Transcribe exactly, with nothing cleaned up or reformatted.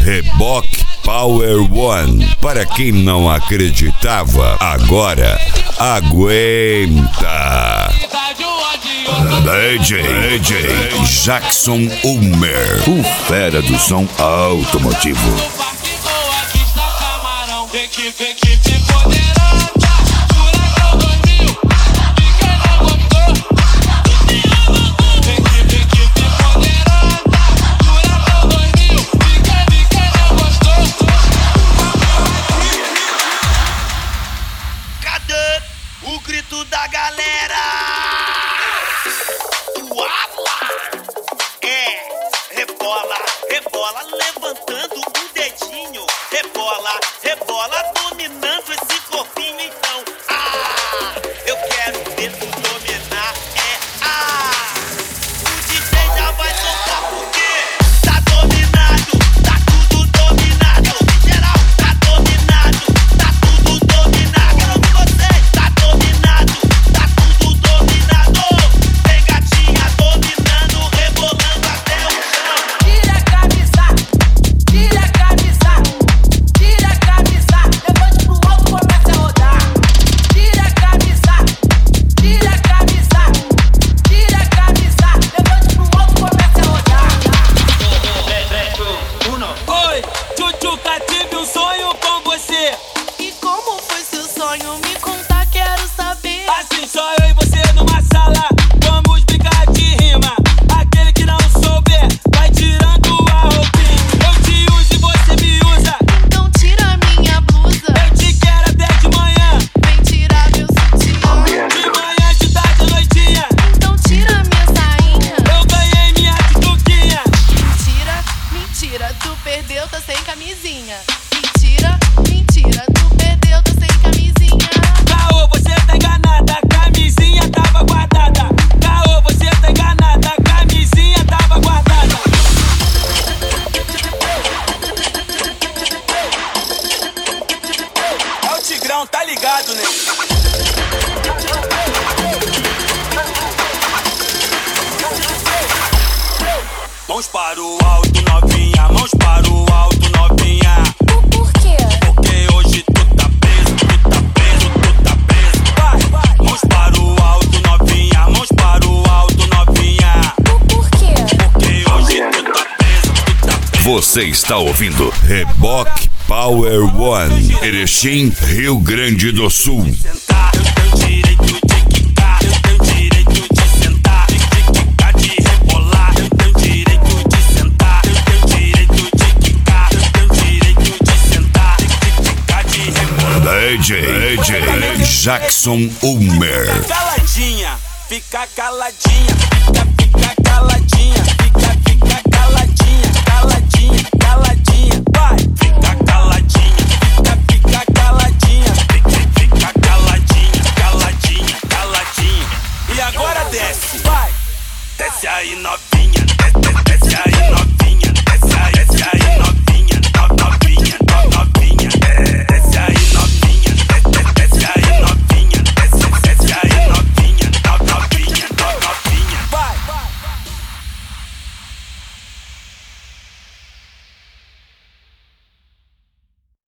Reboque Power One. Para quem não acreditava, agora aguenta. D J, D J Jackson Ulmer, o fera do som automotivo. O grito da galera. Uala! É, rebola, rebola, levantando o dedinho. Rebola, rebola, dominando esse corpinho. Então, ah, eu quero ver tu dominar. É, ah, o D J já vai soltar porque tá dominado, tá tudo dominado. Geral, tá dominado, tá tudo dominado. Quero ouvir vocês. Tá ligado, né? Mãos para o alto, novinha. Mãos para o alto, novinha. Por quê? Porque hoje tu tá preso, tu tá preso, tu tá preso. Vai, vai. Mãos para o alto, novinha. Mãos para o alto, novinha. Por quê? Porque hoje tu tá preso, tu tá preso. Você está ouvindo Reboque Power One, Erechim, Rio Grande do Sul. Sentar, eu tenho direito de quicar, eu tenho direito de sentar, de quicar, de rebolar, eu tenho direito de sentar, eu tenho direito de quicar, eu tenho direito de sentar, de quicar, de rebolar. D J, D J Jackson Ulmer. Fica caladinha, fica caladinha, fica, fica caladinha.